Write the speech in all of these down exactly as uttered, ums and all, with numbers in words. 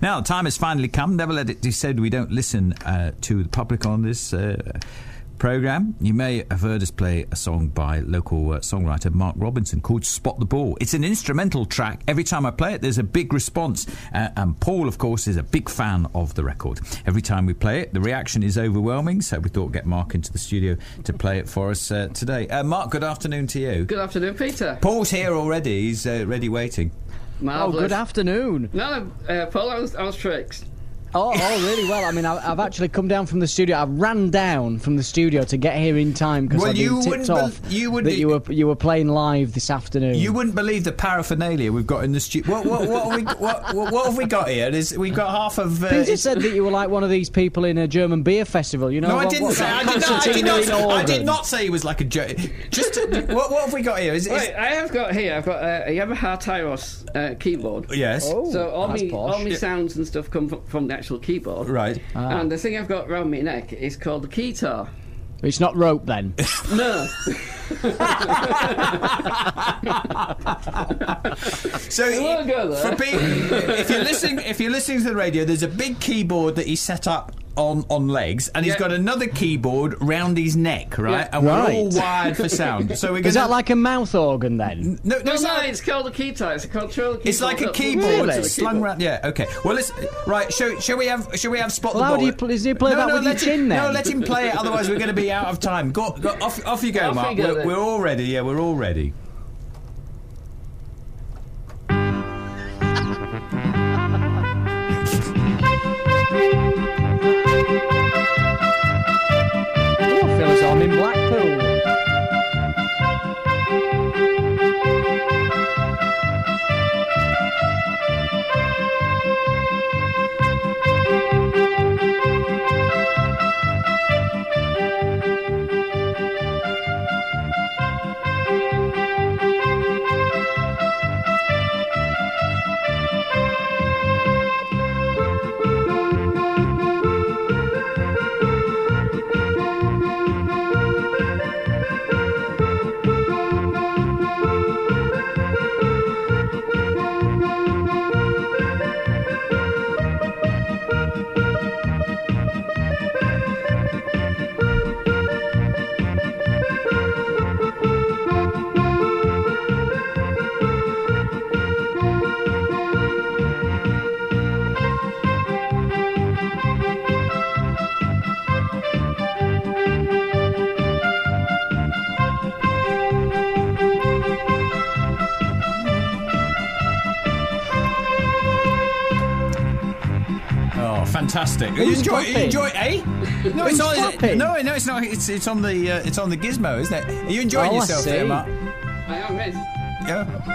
Now, the time has finally come. Never let it be said we don't listen uh, to the public on this uh, programme. You may have heard us play a song by local uh, songwriter Mark Robinson called Spot the Ball. It's an instrumental track. Every time I play it, there's a big response. Uh, and Paul, of course, is a big fan of the record. Every time we play it, the reaction is overwhelming, so we thought we'd get Mark into the studio to play it for us uh, today. Uh, Mark, good afternoon to you. Good afternoon, Peter. Paul's here already. He's uh, ready waiting. Marvellous. Oh, good afternoon. No, no, uh, Paul, how's, how's tricks? Oh, oh, really well. I mean, I, I've actually come down from the studio. I ran down from the studio to get here in time because well, I've been tipped be- off you that you were you were playing live this afternoon. You wouldn't believe the paraphernalia we've got in the studio. What, what, what, have we, what, what, what have we got here? Is we've got half of. Uh, Peter said that you were like one of these people in a German beer festival. You know? No, I what, didn't what, say. I did, not, I, did not, I did not say he was like a. Ju- just what, what have we got here? Is, is Wait, I have got here. I've got uh, a Yamaha Tyros uh, keyboard. Yes. Oh, so all that's me posh. all me sounds and stuff come from, from the actual keyboard. Right. Ah. And the thing I've got round my neck is called the keytar. It's not rope then. No. So won't go there. for people, if you're listening, if you're listening to the radio, there's a big keyboard that he set up on on legs, and he's Yeah. got another keyboard round his neck, right? Yeah. And we're Right. all wired for sound. So we're Is gonna. that like a mouth organ then? no, no, No, it's no, not. it's called a keytar. It's a control keyboard. It's like a that- keyboard Really? that's slung around. Yeah, okay. Well, let's right. Shall, shall we have? Shall we have spot Well, the how ball? do you pl- does he play no, that no, with your let chin him, then? No, let him play it. Otherwise, we're going to be out of time. Go, go off, off you go, Off Mark. you go we're, then. we're all ready. Yeah, we're all ready. Oh, I feel as though I'm in Blackpool. Oh, fantastic! You Who's enjoy, you clapping? enjoy, eh? No, it's Who's on. clapping? No, no, it's not. It's it's on the uh, it's on the gizmo, isn't it? Are you enjoying Oh, I yourself there, see. Mark? I am, yes. Yeah.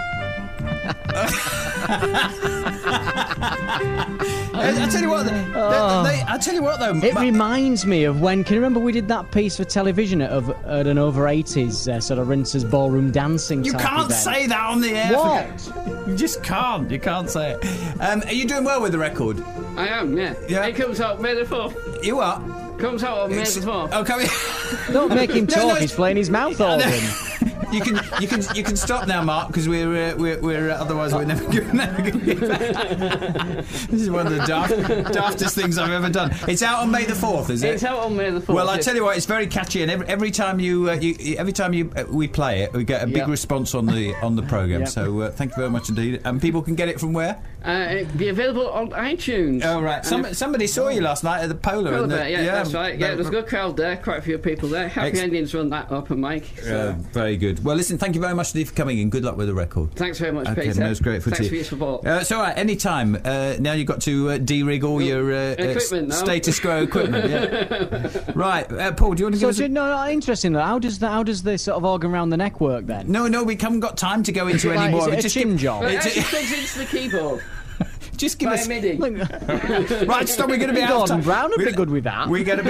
I, I tell you what, they, Oh. they, I tell you what though. It Ma- reminds me of when, can you remember we did that piece for television at, of, at an over eighties uh, sort of Rincer's ballroom dancing you type can't event? say that on the air. What? For- you just can't. You can't say it. Um, are you doing well with the record? I am, yeah. Yeah. It comes out May the fourth. You are. Comes out on May the fourth. Oh, come here. Don't make him No, talk, no, he's playing his mouth organ. You can, you can, you can stop now, Mark, because we're, uh, we're, we're uh, otherwise we're never going to get back. This is one of the daft, daftest things I've ever done. It's out on May the fourth, is it? It's out on May the fourth. Well, I yes. tell you what, it's very catchy, and every, every time you, uh, you, every time you, uh, we play it, we get a big Yep. response on the on the program. Yep. So uh, thank you very much indeed. And people can get it from where? Uh, it'll be available on iTunes. Oh right, Some, somebody saw you last night at the Polar. Polar and the, Bear, yeah, that's right. Yeah, there's a good crowd there, quite a few people there. Happy Ex- Endings run that open mic. So. Uh, very good. Well, listen, thank you very much indeed for coming in. Good luck with the record. Thanks very much, Okay, Peter. no, it's great for Thanks you. for your support. Uh, it's all right, any time. Uh, now you've got to uh, de-rig all your uh, Equipment uh, now. status quo equipment. Yeah. Right, uh, Paul, do you want to So, give us do a... you know, no, interesting though, how does, the, how does the sort of organ round the neck work then? No, no, we haven't got time to go into Like, any more. is it a Just chin give- job? Well, it It's- actually plugs into the keyboard Just give by us... MIDI. Look, Right, stop, we're going to be out of Gordon time. Brown would be We're- good with that. We're going to be...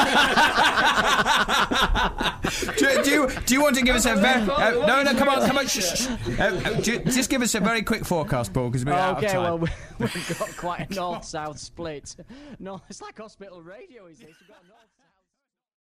do, do, you, do you want to give us a very... Uh, no, no, come on, come on. Shh, shh. Uh, uh, ju- just give us a very quick forecast, Paul, because we're out of Okay, time. well, we- we've got quite a north-south split. No, it's like hospital radio, is this? We've got a north